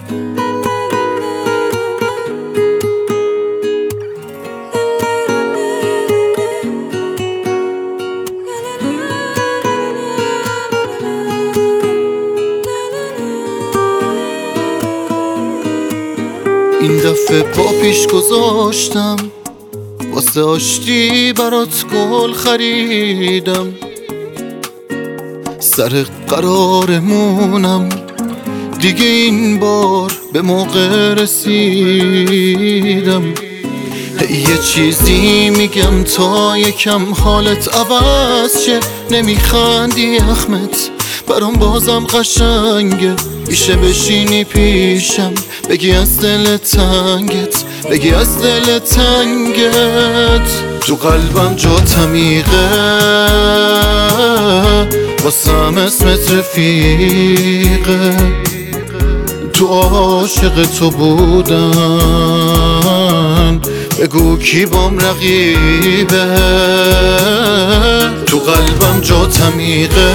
این دفعه پا پیش گذاشتم، واسه آشتی برات گل خریدم. سر قرارمونم دیگه این بار به موقع رسیدم. یه چیزی میگم تا یکم حالت عوض شه، نمیخندی احمد برام بازم قشنگه. میشه بشینی پیشم بگی از دل تنگت، بگی از دل تنگت. تو قلبم جات عمیقه، واسم اسمت رفیقه. تو عاشق تو بودن بگو کی بام رقیبه. تو قلبم جات عمیقه،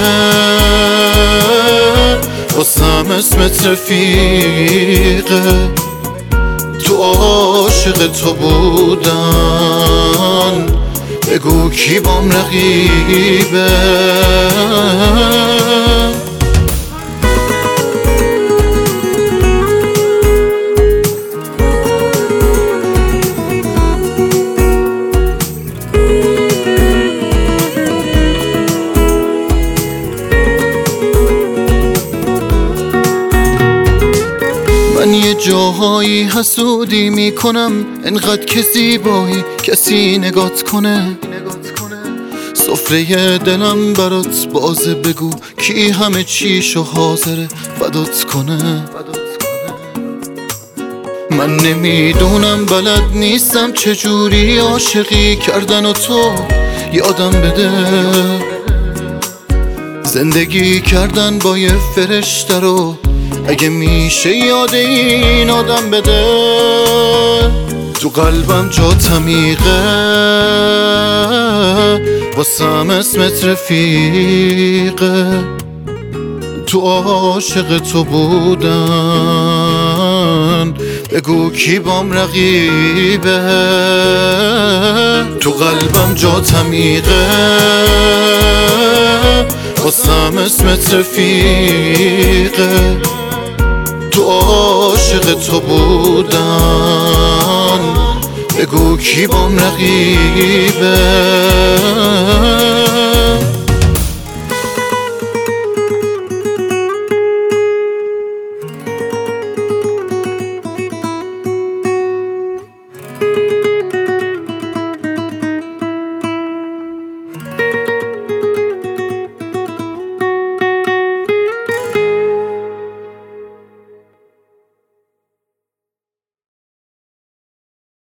واسم اسمت رفیقه. تو عاشق تو بودن بگو کی بام رقیبه. من یه جاهایی حسودی میکنم، انقدر که زیبایی کسی نگات کنه. سفره دلم برات بازه، بگو کی همه چیشو حاضره فدات کنه. من نمیدونم، بلد نیستم چجوری عاشقی کردن و تو یادم بده. زندگی کردن با یه فرشته رو اگه میشه یاد این آدم بده. تو قلبم جات عمیقه، واسم اسمت رفیقه. تو عاشق تو بودن بگو کی بام رقیبه. تو قلبم جات عمیقه، واسم اسمت رفیقه. تو عاشق تو بودن بگو کی بام رقیبه.